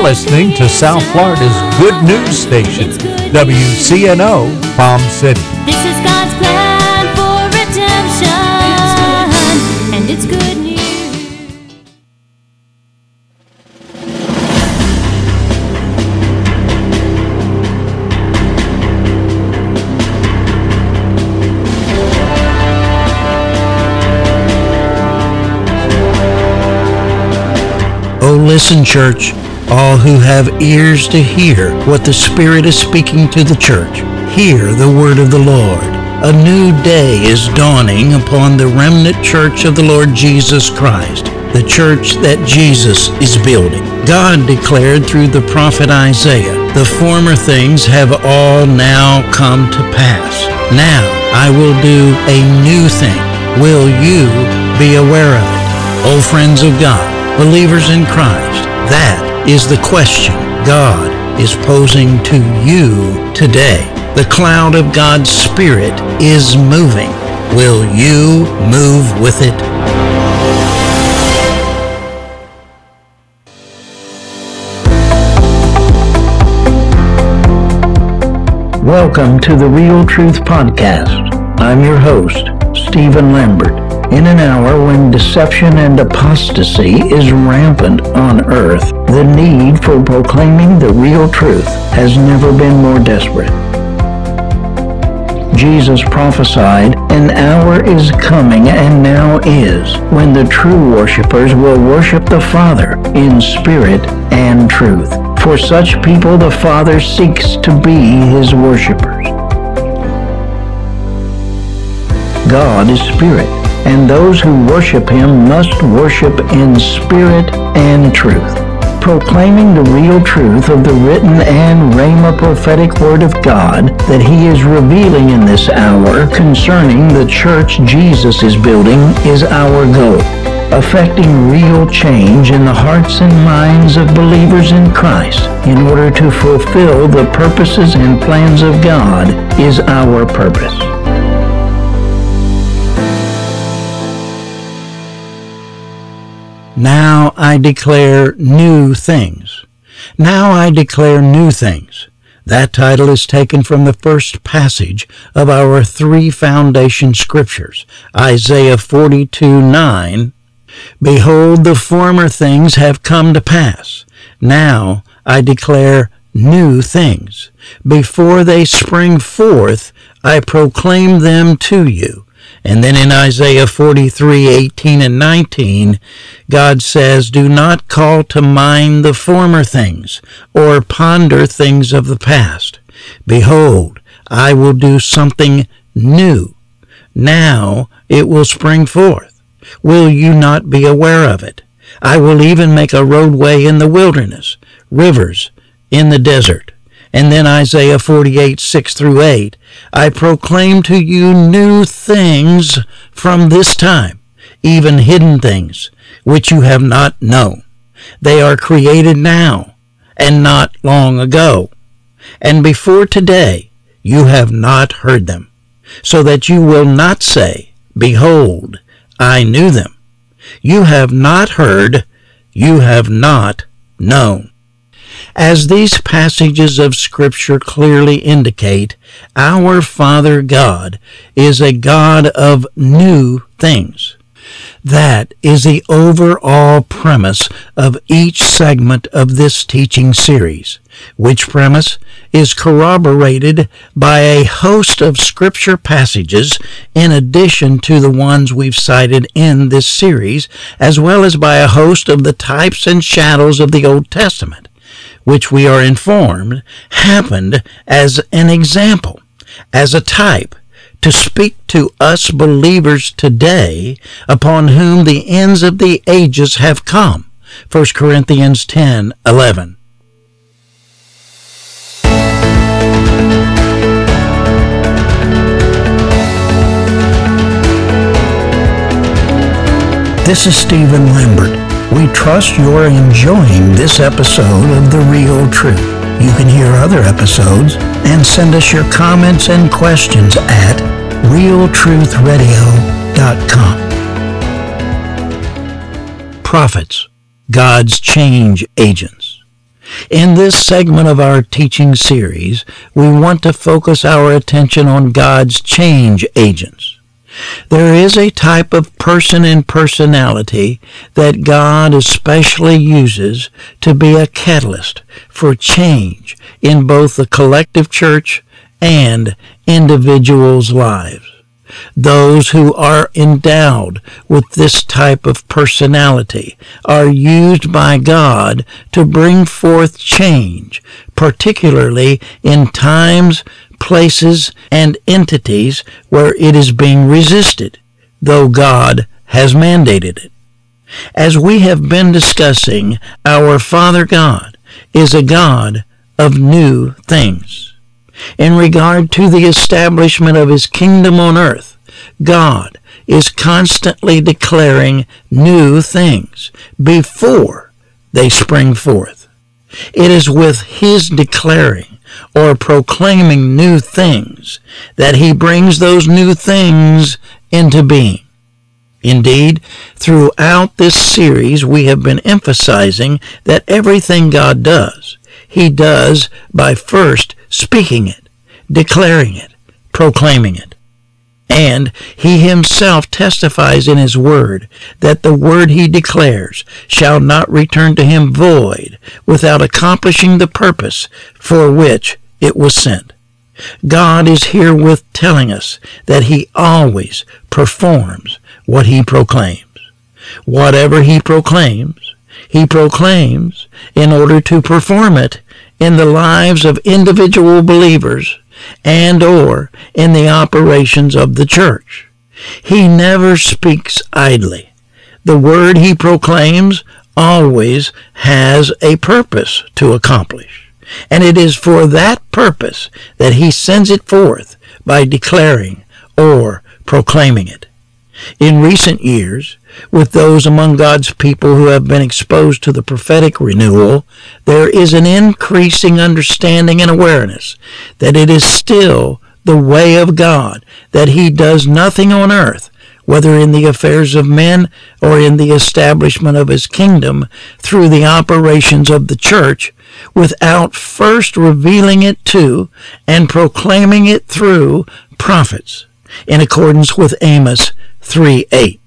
listening to South Florida's Good News Station, WCNO, Palm City. This is God's plan for redemption, and it's good news. Oh, listen, church, all who have ears to hear what the Spirit is speaking to the church. Hear the word of the Lord. A new day is dawning upon the remnant church of the Lord Jesus Christ, the church that Jesus is building. God declared through the prophet Isaiah, "The former things have all now come to pass. Now I will do a new thing. Will you be aware of it?" Oh, friends of God, believers in Christ, that is the question God is posing to you today. The cloud of God's Spirit is moving. Will you move with it? Welcome to the Real Truth Podcast. I'm your host, Stephen Lambert. In an hour when deception and apostasy is rampant on earth, the need for proclaiming the real truth has never been more desperate. Jesus prophesied, "An hour is coming and now is, when the true worshipers will worship the Father in spirit and truth. For such people the Father seeks to be his worshipers." God is spirit, and those who worship him must worship in spirit and truth. Proclaiming the real truth of the written and Rhema prophetic word of God that he is revealing in this hour concerning the church Jesus is building is our goal. Affecting real change in the hearts and minds of believers in Christ in order to fulfill the purposes and plans of God is our purpose. Now I declare new things. Now I declare new things. That title is taken from the first passage of our three foundation scriptures, Isaiah 42:9. "Behold, the former things have come to pass. Now I declare new things. Before they spring forth, I proclaim them to you." And then in Isaiah 43:18 and 19, God says, "Do not call to mind the former things, or ponder things of the past. Behold, I will do something new. Now it will spring forth. Will you not be aware of it? I will even make a roadway in the wilderness, rivers in the desert." And then Isaiah 48:6-8, "I proclaim to you new things from this time, even hidden things, which you have not known. They are created now, and not long ago. And before today you have not heard them, so that you will not say, 'Behold, I knew them.' You have not heard, you have not known." As these passages of Scripture clearly indicate, our Father God is a God of new things. That is the overall premise of each segment of this teaching series, which premise is corroborated by a host of Scripture passages in addition to the ones we've cited in this series, as well as by a host of the types and shadows of the Old Testament, which we are informed happened as an example, as a type, to speak to us believers today upon whom the ends of the ages have come. 1 Corinthians 10:11. This is Stephen Lambert. We trust you're enjoying this episode of The Real Truth. You can hear other episodes and send us your comments and questions at realtruthradio.com. Prophets, God's change agents. In this segment of our teaching series, we want to focus our attention on God's change agents. There is a type of person and personality that God especially uses to be a catalyst for change in both the collective church and individuals' lives. Those who are endowed with this type of personality are used by God to bring forth change, particularly in times, places, and entities where it is being resisted, though God has mandated it. As we have been discussing, our Father God is a God of new things. In regard to the establishment of His kingdom on earth, God is constantly declaring new things before they spring forth. It is with His declaring or proclaiming new things that He brings those new things into being. Indeed, throughout this series we have been emphasizing that everything God does, He does by first speaking it, declaring it, proclaiming it. And He Himself testifies in His Word that the word He declares shall not return to Him void without accomplishing the purpose for which it was sent. God is herewith telling us that He always performs what He proclaims. Whatever He proclaims in order to perform it in the lives of individual believers and or in the operations of the church. He never speaks idly. The word He proclaims always has a purpose to accomplish, and it is for that purpose that He sends it forth by declaring or proclaiming it. In recent years, with those among God's people who have been exposed to the prophetic renewal, there is an increasing understanding and awareness that it is still the way of God, that He does nothing on earth, whether in the affairs of men or in the establishment of His kingdom through the operations of the church, without first revealing it to and proclaiming it through prophets, in accordance with Amos 3:8.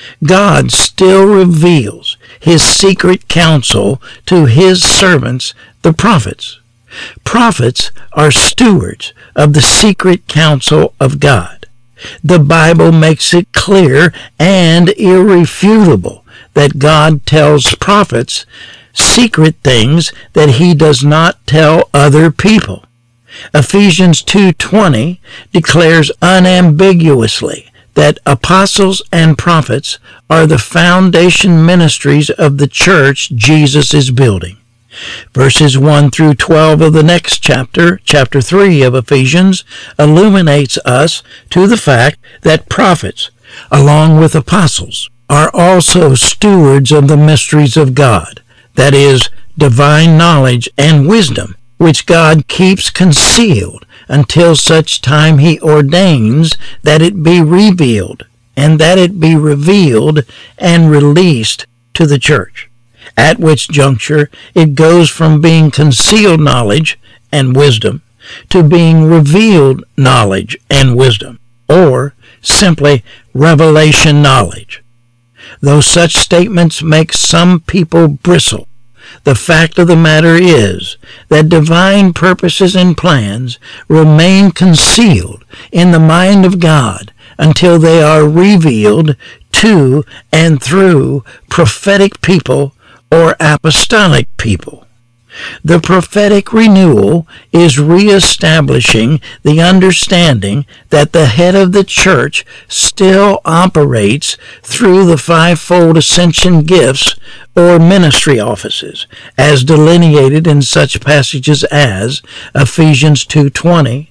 God still reveals His secret counsel to His servants, the prophets. Prophets are stewards of the secret counsel of God. The Bible makes it clear and irrefutable that God tells prophets secret things that He does not tell other people. Ephesians 2:20 declares unambiguously that apostles and prophets are the foundation ministries of the church Jesus is building. Verses 1 through 12 of the next chapter, chapter 3 of Ephesians, illuminates us to the fact that prophets, along with apostles, are also stewards of the mysteries of God, that is, divine knowledge and wisdom, which God keeps concealed until such time He ordains that it be revealed, and that it be revealed and released to the church, at which juncture it goes from being concealed knowledge and wisdom to being revealed knowledge and wisdom, or simply revelation knowledge. Though such statements make some people bristle, the fact of the matter is that divine purposes and plans remain concealed in the mind of God until they are revealed to and through prophetic people or apostolic people. The prophetic renewal is reestablishing the understanding that the head of the church still operates through the fivefold ascension gifts or ministry offices, as delineated in such passages as Ephesians 2:20,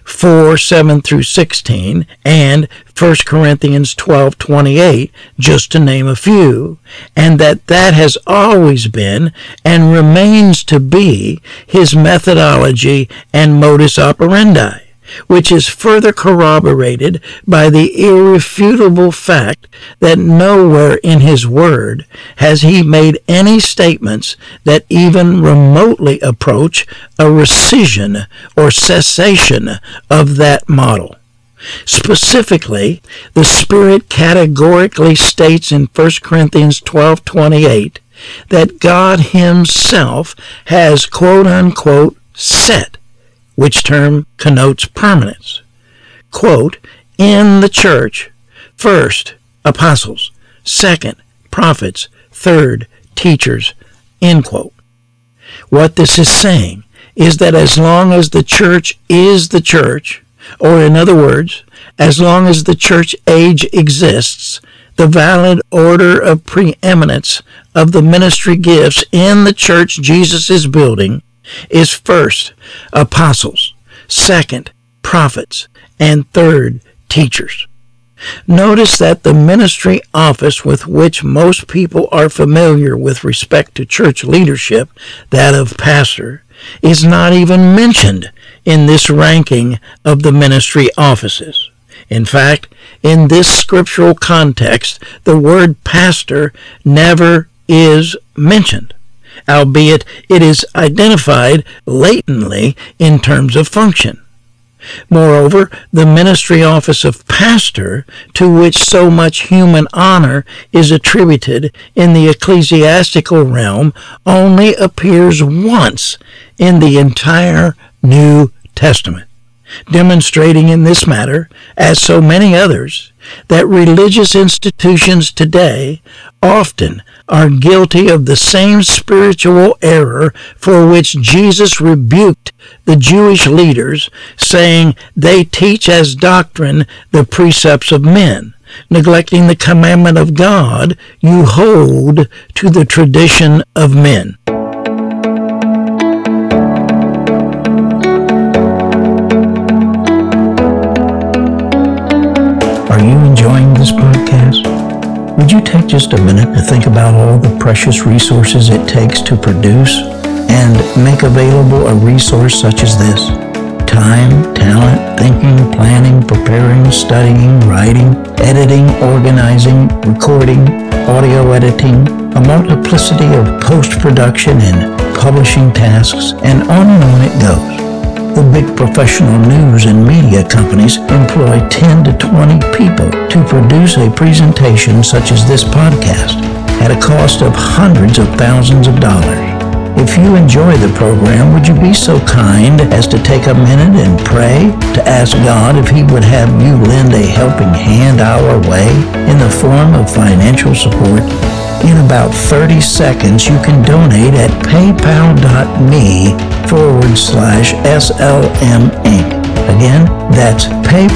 4:7 through 16, and 1 Corinthians 12:28, just to name a few, and that has always been and remains to be His methodology and modus operandi, which is further corroborated by the irrefutable fact that nowhere in his word has he made any statements that even remotely approach a rescission or cessation of that model. Specifically, the Spirit categorically states in 1 Corinthians 12:28 that God himself has quote-unquote set, which term connotes permanence, quote, in the church, first, apostles, second, prophets, third, teachers, end quote. What this is saying is that as long as the church is the church, or in other words, as long as the church age exists, the valid order of preeminence of the ministry gifts in the church Jesus is building is first, apostles, second, prophets, and third, teachers. Notice that the ministry office with which most people are familiar with respect to church leadership, that of pastor, is not even mentioned in this ranking of the ministry offices. In fact, in this scriptural context, the word pastor never is mentioned, albeit it is identified latently in terms of function. Moreover, the ministry office of pastor, to which so much human honor is attributed in the ecclesiastical realm, only appears once in the entire New Testament, demonstrating in this matter, as so many others, that religious institutions today often are guilty of the same spiritual error for which Jesus rebuked the Jewish leaders, saying they teach as doctrine the precepts of men. Neglecting the commandment of God, you hold to the tradition of men. Are you enjoying this podcast? Would you take just a minute to think about all the precious resources it takes to produce and make available a resource such as this? Time, talent, thinking, planning, preparing, studying, writing, editing, organizing, recording, audio editing, a multiplicity of post-production and publishing tasks, and on it goes. The big professional news and media companies employ 10 to 20 people to produce a presentation such as this podcast at a cost of hundreds of thousands of dollars. If you enjoy the program, would you be so kind as to take a minute and pray to ask God if He would have you lend a helping hand our way in the form of financial support? In about 30 seconds, you can donate at paypal.me/SLM Inc. Again, that's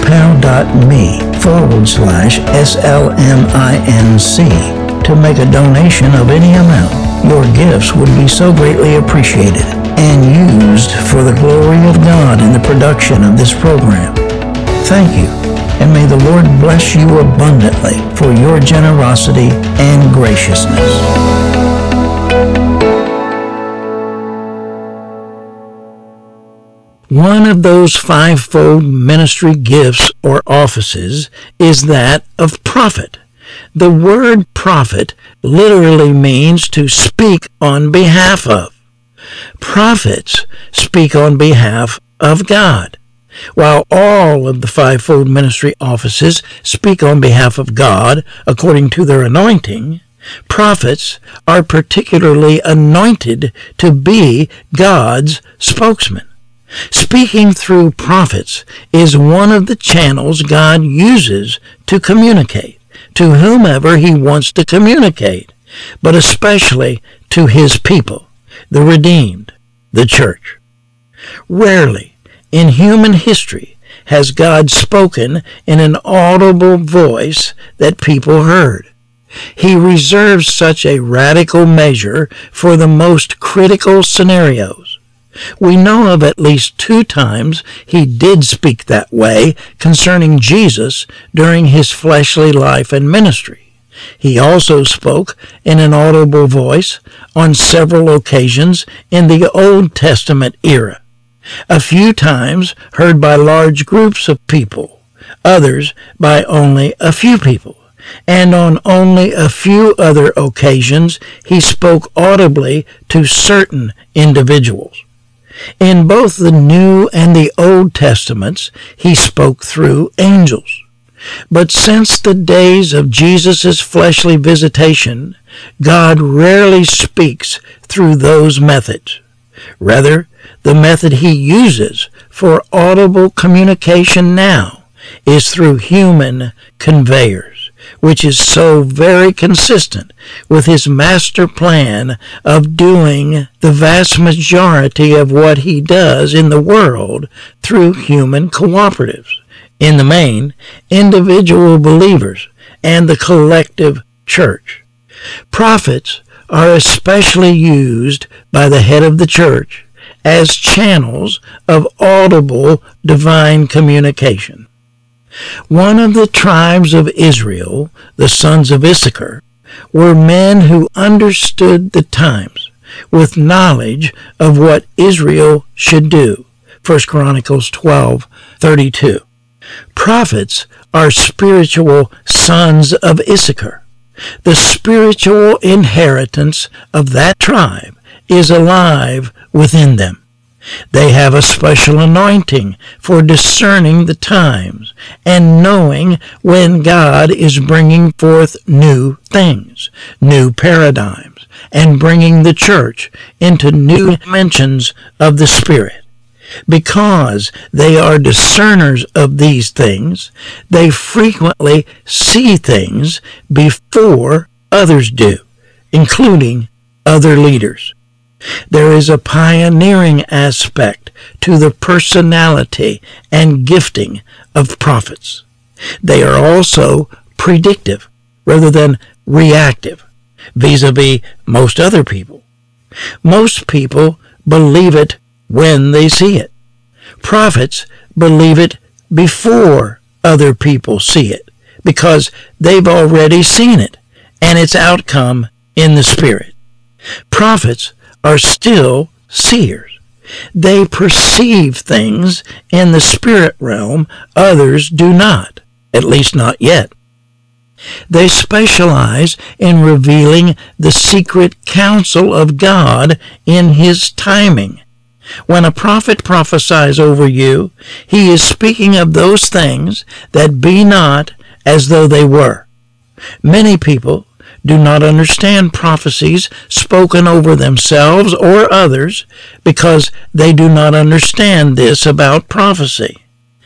paypal.me/SLMINC to make a donation of any amount. Your gifts would be so greatly appreciated and used for the glory of God in the production of this program. Thank you, and may the Lord bless you abundantly for your generosity and graciousness. One of those fivefold ministry gifts or offices is that of prophet. The word prophet literally means to speak on behalf of. Prophets speak on behalf of God. While all of the fivefold ministry offices speak on behalf of God according to their anointing, prophets are particularly anointed to be God's spokesman. Speaking through prophets is one of the channels God uses to communicate to whomever He wants to communicate, but especially to His people, the redeemed, the church. Rarely in human history has God spoken in an audible voice that people heard. He reserves such a radical measure for the most critical scenarios. We know of at least 2 times He did speak that way concerning Jesus during His fleshly life and ministry. He also spoke in an audible voice on several occasions in the Old Testament era. a few times heard by large groups of people, others by only a few people, and on only a few other occasions he spoke audibly to certain individuals. In both the New and the Old Testaments, he spoke through angels. But since the days of Jesus' fleshly visitation, God rarely speaks through those methods. Rather, the method he uses for audible communication now is through human conveyors, which is so very consistent with his master plan of doing the vast majority of what he does in the world through human cooperatives. In the main, individual believers and the collective church. Prophets are especially used by the head of the church as channels of audible divine communication. One of the tribes of Israel, the sons of Issachar, were men who understood the times with knowledge of what Israel should do. 1 Chronicles 12:32. Prophets are spiritual sons of Issachar. The spiritual inheritance of that tribe is alive within them. They have a special anointing for discerning the times and knowing when God is bringing forth new things, new paradigms, and bringing the church into new dimensions of the Spirit. Because they are discerners of these things, they frequently see things before others do, including other leaders. There is a pioneering aspect to the personality and gifting of prophets. They are also predictive rather than reactive vis-a-vis most other people. Most people believe it when they see it. Prophets believe it before other people see it because they've already seen it and its outcome in the Spirit. Prophets are still seers. They perceive things in the spirit realm others do not, at least not yet. They specialize in revealing the secret counsel of God in His timing. When a prophet prophesies over you, he is speaking of those things that be not as though they were. Many people do not understand prophecies spoken over themselves or others because they do not understand this about prophecy.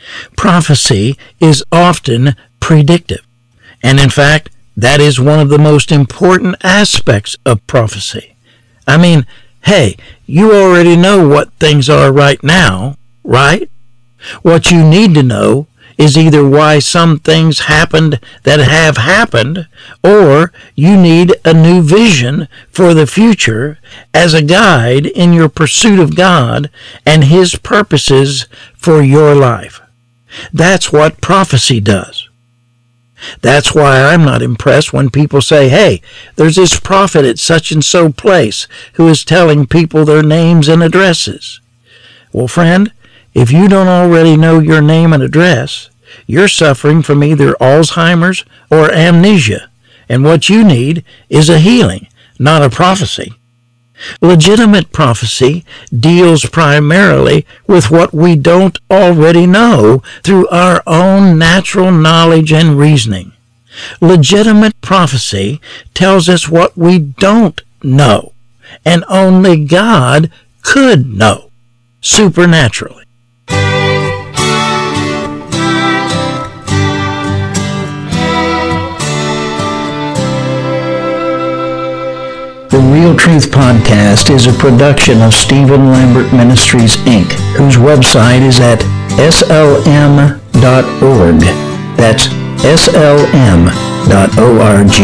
Prophecy is often predictive, and in fact, that is one of the most important aspects of prophecy. I mean, hey, you already know what things are right now, right? What you need to know is either why some things happened that have happened, or you need a new vision for the future as a guide in your pursuit of God and His purposes for your life. That's what prophecy does. That's why I'm not impressed when people say, hey, there's this prophet at such and so place who is telling people their names and addresses. Well, friend, if you don't already know your name and address, you're suffering from either Alzheimer's or amnesia, and what you need is a healing, not a prophecy. Legitimate prophecy deals primarily with what we don't already know through our own natural knowledge and reasoning. Legitimate prophecy tells us what we don't know, and only God could know, supernaturally. The Real Truth Podcast is a production of Stephen Lambert Ministries, Inc., whose website is at slm.org. That's slm.org.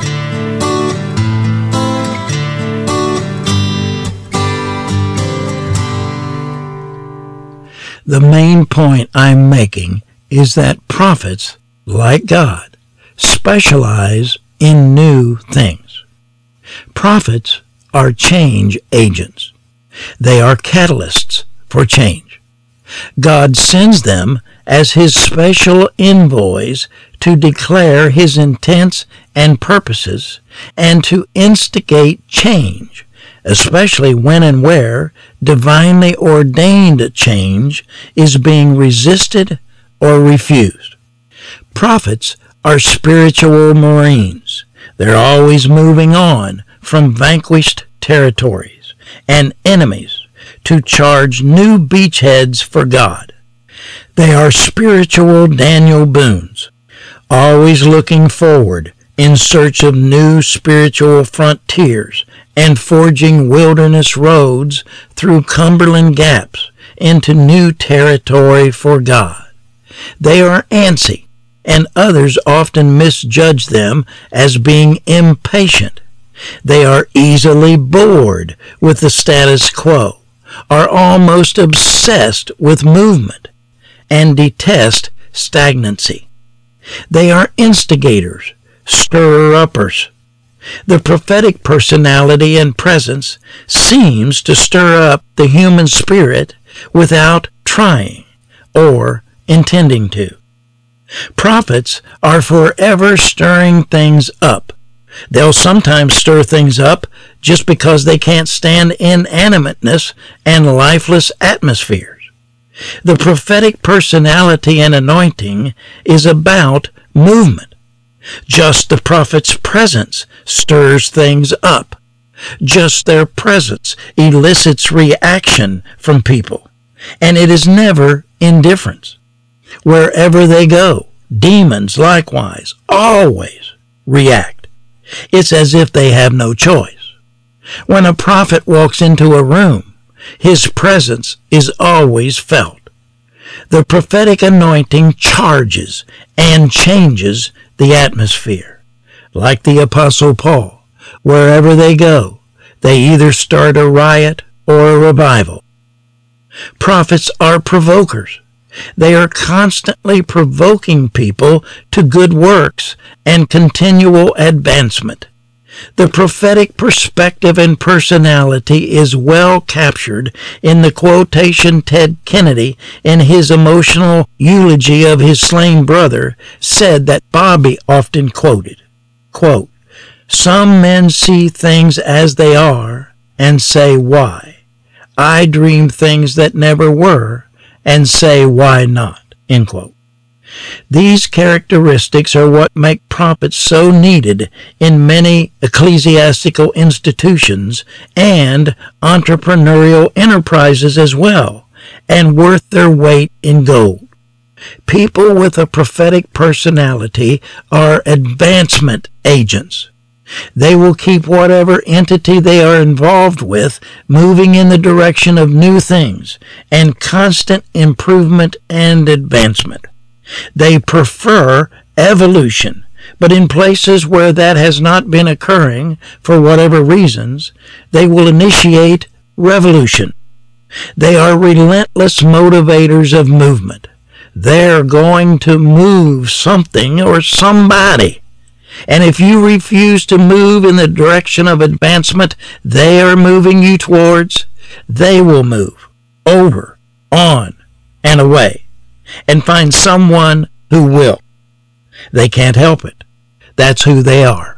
The main point I'm making is that prophets, like God, specialize in new things. Prophets are change agents. They are catalysts for change. God sends them as his special envoys to declare his intents and purposes and to instigate change, especially when and where divinely ordained change is being resisted or refused. Prophets are spiritual marines. They're always moving on from vanquished territories and enemies to charge new beachheads for God. They are spiritual Daniel Boones, always looking forward in search of new spiritual frontiers and forging wilderness roads through Cumberland gaps into new territory for God. They are antsy, and others often misjudge them as being impatient. They are easily bored with the status quo, are almost obsessed with movement, and detest stagnancy. They are instigators, stirrer-uppers. The prophetic personality and presence seems to stir up the human spirit without trying or intending to. Prophets are forever stirring things up. They'll sometimes stir things up just because they can't stand inanimateness and lifeless atmospheres. The prophetic personality and anointing is about movement. Just the prophet's presence stirs things up. Just their presence elicits reaction from people, and it is never indifference. Wherever they go, demons likewise always react. It's as if they have no choice. When a prophet walks into a room, his presence is always felt. The prophetic anointing charges and changes the atmosphere. Like the Apostle Paul, wherever they go, they either start a riot or a revival. Prophets are provokers. They are constantly provoking people to good works and continual advancement. The prophetic perspective and personality is well captured in the quotation Ted Kennedy, in his emotional eulogy of his slain brother, said that Bobby often quoted, quote, "Some men see things as they are and say, why? I dream things that never were and say, why not?" End quote. These characteristics are what make prophets so needed in many ecclesiastical institutions and entrepreneurial enterprises as well, and worth their weight in gold. People with a prophetic personality are advancement agents. They will keep whatever entity they are involved with moving in the direction of new things and constant improvement and advancement. They prefer evolution, but in places where that has not been occurring for whatever reasons, they will initiate revolution. They are relentless motivators of movement. They're going to move something or somebody. And if you refuse to move in the direction of advancement they are moving you towards, they will move over, on, and away, and find someone who will. They can't help it. That's who they are.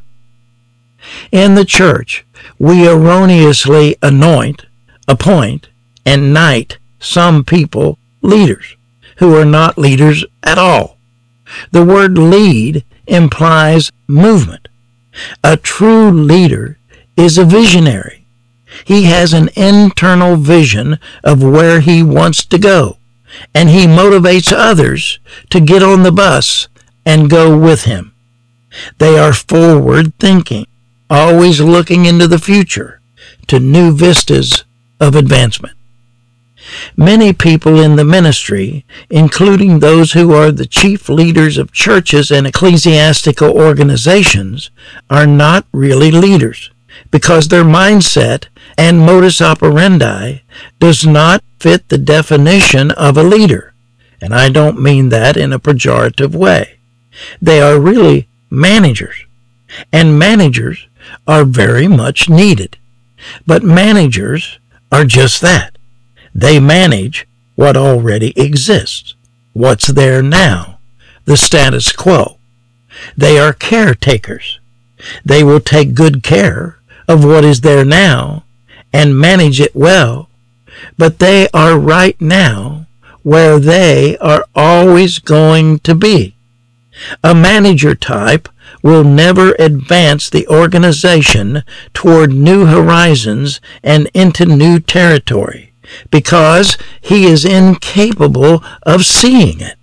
In the church, we erroneously anoint, appoint, and knight some people leaders who are not leaders at all. The word lead implies movement. A true leader is a visionary. He has an internal vision of where he wants to go, and he motivates others to get on the bus and go with him. They are forward-thinking, always looking into the future to new vistas of advancement. Many people in the ministry, including those who are the chief leaders of churches and ecclesiastical organizations, are not really leaders because their mindset and modus operandi does not fit the definition of a leader. And I don't mean that in a pejorative way. They are really managers, and managers are very much needed. But managers are just that. They manage what already exists, what's there now, the status quo. They are caretakers. They will take good care of what is there now and manage it well, but they are right now where they are always going to be. A manager type will never advance the organization toward new horizons and into new territory because he is incapable of seeing it.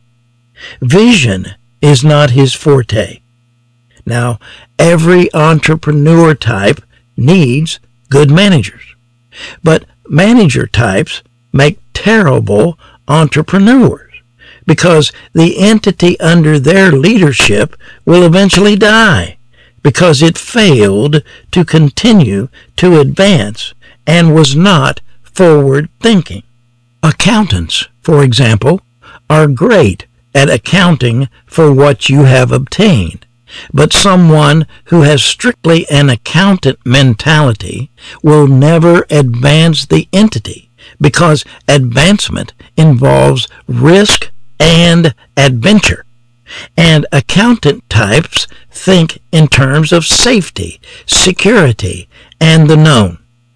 Vision is not his forte. Now, every entrepreneur type needs good managers, but manager types make terrible entrepreneurs because the entity under their leadership will eventually die because it failed to continue to advance and was not forward-thinking. Accountants, for example, are great at accounting for what you have obtained, but someone who has strictly an accountant mentality will never advance the entity because advancement involves risk and adventure. And accountant types think in terms of safety, security, and the known.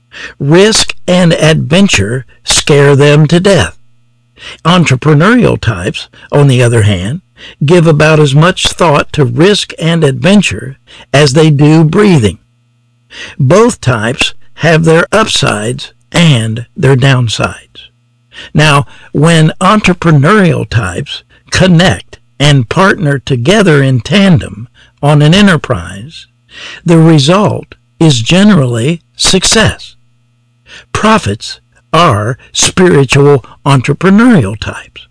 Risk and adventure scare them to death. Entrepreneurial types, on the other hand, give about as much thought to risk and adventure as they do breathing. Both types have their upsides and their downsides. Now, when entrepreneurial types connect and partner together in tandem on an enterprise, the result is generally success. Prophets are spiritual entrepreneurial types.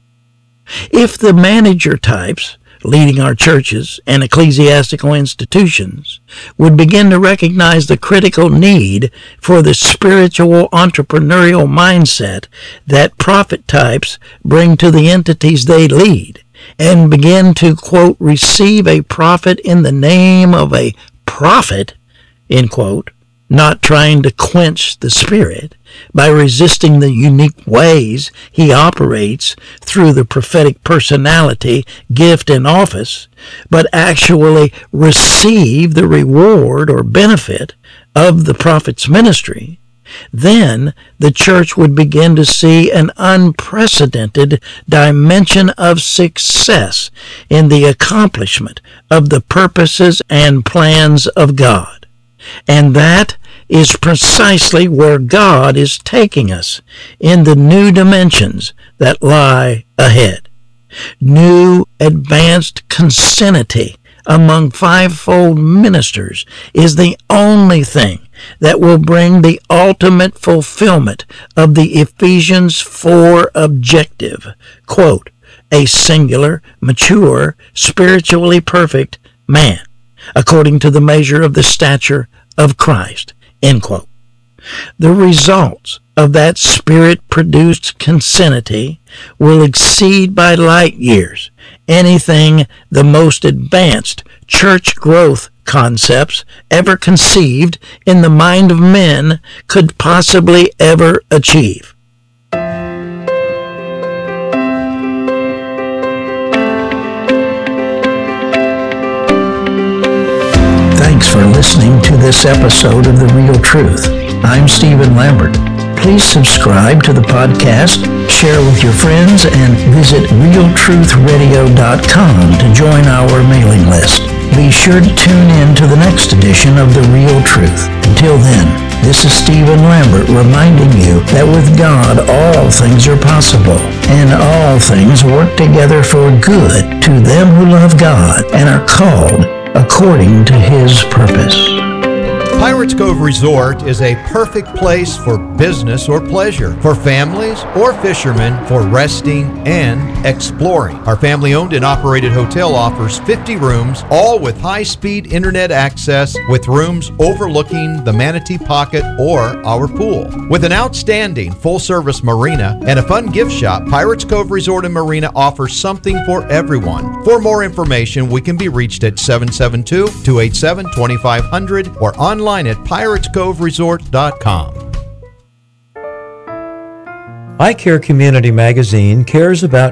If the manager types leading our churches and ecclesiastical institutions would begin to recognize the critical need for the spiritual entrepreneurial mindset that prophet types bring to the entities they lead, and begin to, quote, receive a prophet in the name of a prophet, end quote, not trying to quench the Spirit by resisting the unique ways he operates through the prophetic personality, gift, and office, but actually receive the reward or benefit of the prophet's ministry, then the church would begin to see an unprecedented dimension of success in the accomplishment of the purposes and plans of God. And that is precisely where God is taking us in the new dimensions that lie ahead. New advanced consenity among fivefold ministers is the only thing that will bring the ultimate fulfillment of the Ephesians 4 objective, quote, a singular, mature, spiritually perfect man, according to the measure of the stature of Christ, end quote. The results of that Spirit-produced consenity will exceed by light years anything the most advanced church growth concepts ever conceived in the mind of men could possibly ever achieve. Thanks for listening to this episode of The Real Truth. I'm Stephen Lambert. Please subscribe to the podcast, share with your friends, and visit realtruthradio.com to join our mailing list. Be sure to tune in to the next edition of The Real Truth. Until then, this is Stephen Lambert reminding you that with God all things are possible, and all things work together for good to them who love God and are called according to His purpose. Pirates Cove Resort is a perfect place for business or pleasure, for families or fishermen for resting and exploring. Our family-owned and operated hotel offers 50 rooms, all with high-speed internet access, with rooms overlooking the Manatee Pocket or our pool. With an outstanding full-service marina and a fun gift shop, Pirates Cove Resort and Marina offers something for everyone. For more information, we can be reached at 772-287-2500 or online at piratescoveresort.com. iCare Community Magazine cares about